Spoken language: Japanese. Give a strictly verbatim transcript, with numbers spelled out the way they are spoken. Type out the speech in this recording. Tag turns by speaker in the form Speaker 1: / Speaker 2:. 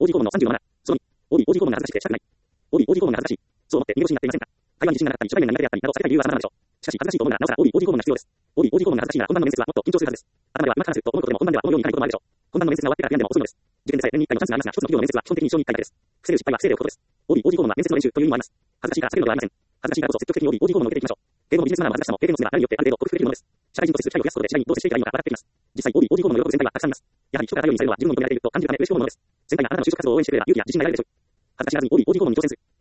Speaker 1: オーディー 訪問のさんじゅうなな。そのに、オーディー オーディー 訪問が恥ずかしくてしたくない。オーディー オーディー 訪問が恥ずかしい。そう思って見殺しになっていませんか。台湾に地震がなかったり、諸外年が苦手であったりなどされた理由は様々でしょう。しかし、恥ずかしいと思うなら、なおさら オーディー オーディー 訪問が必要です。オーディー オーディー 訪問が恥ずかしいなら、本番の面接はもっと緊張するはずです。頭では今からすると思うことでも本番では思うようにいかないこともあるでしょう。本番の面接が終わってから悔やんでも遅いのです。受験でさえ年にいっかいのチャンスがありますが、一つの企業の面接は基本的に一生にいっかいだけです。防げる失敗は防いでおくことです。オーディー オーディー 訪問は面接の練習という意味もあります。恥ずかしいから避けるのではありません。恥ずかしいからこそ積極的に オーディー オーディー 訪問を受けていきましょう。英語のビジネスマナーの恥ずかしさも経験の積では誰によってある程度克服できるものです。社会人として機会を増やすことで社員にどう接していけばいいのか分かってきます。実際 オーディー オーディー 訪問の喜ぶ先輩はたくさんいます。やはり人が当たるようにされるのは自分の認められていると感じるため嬉しいものです。先輩があなたの就職活動を応援してくれれば勇気や自信が得られるでしょう。恥ずかしがらずに オーディー オーディー 訪問に挑戦する。